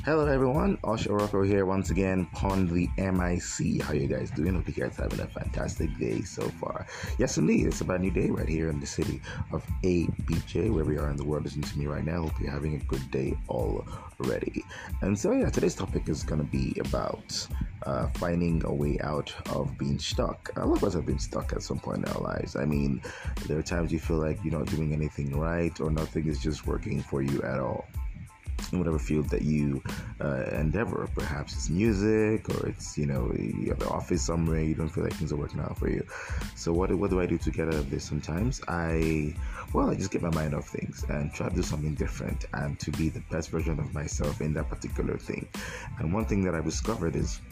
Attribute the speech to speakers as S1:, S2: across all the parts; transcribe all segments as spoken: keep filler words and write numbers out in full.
S1: Hello everyone, Osh Oroko here once again on the M I C. How you guys doing? Hope you guys having a fantastic day so far. Yes indeed, it's a brand new day right here in the city of A B J, where we are in the world. Listening to me right now. Hope you're having a good day already. And so yeah, today's topic is gonna be about uh, finding a way out of being stuck. A lot of us have been stuck at some point in our lives. I mean, there are times you feel like you're not doing anything right or nothing is just working for you at all in whatever field that you uh, endeavor. Perhaps it's music, or it's, you know, you're at the office somewhere, you don't feel like things are working out for you. So what, what do I do to get out of this? Sometimes I, well, I just get my mind off things and try to do something different and to be the best version of myself in that particular thing. And one thing that I've discovered is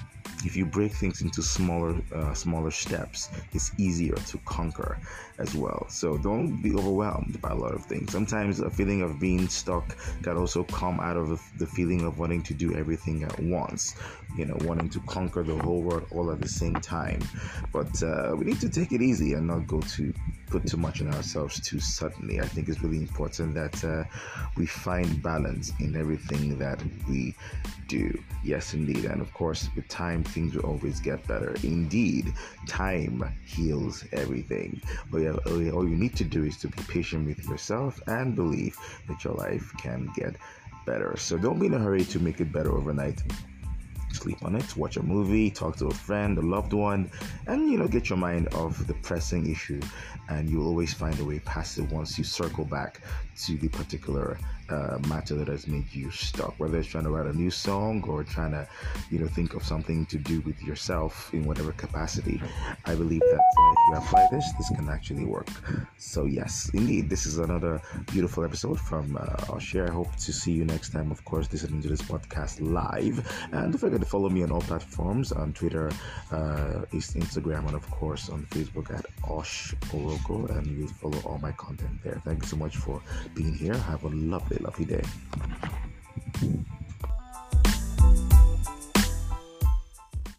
S1: if you break things into smaller uh, smaller steps, it's easier to conquer as well. So don't be overwhelmed by a lot of things. Sometimes a feeling of being stuck can also come out of the feeling of wanting to do everything at once, you know, wanting to conquer the whole world all at the same time. But uh, we need to take it easy and not go to put too much on ourselves too suddenly. I think it's really important that uh, we find balance in everything that we do. Yes, indeed. And of course, with time, things will always get better. Indeed, time heals everything. But yeah, all you need to do is to be patient with yourself and believe that your life can get better. So don't be in a hurry to make it better overnight. Sleep on it, watch a movie, talk to a friend, a loved one, and, you know, get your mind off the pressing issue, and you'll always find a way past it once you circle back to the particular uh, matter that has made you stuck, whether it's trying to write a new song or trying to, you know, think of something to do with yourself in whatever capacity. I believe that uh, if you apply this, this can actually work. So yes, indeed, this is another beautiful episode from uh, Oshare. I hope to see you next time, of course, listening to this podcast live. And don't forget to follow me on all platforms, on Twitter, uh, Instagram, and of course on Facebook at Osh Oroko, and you'll follow all my content there. Thank you so much for being here. Have a lovely, lovely day.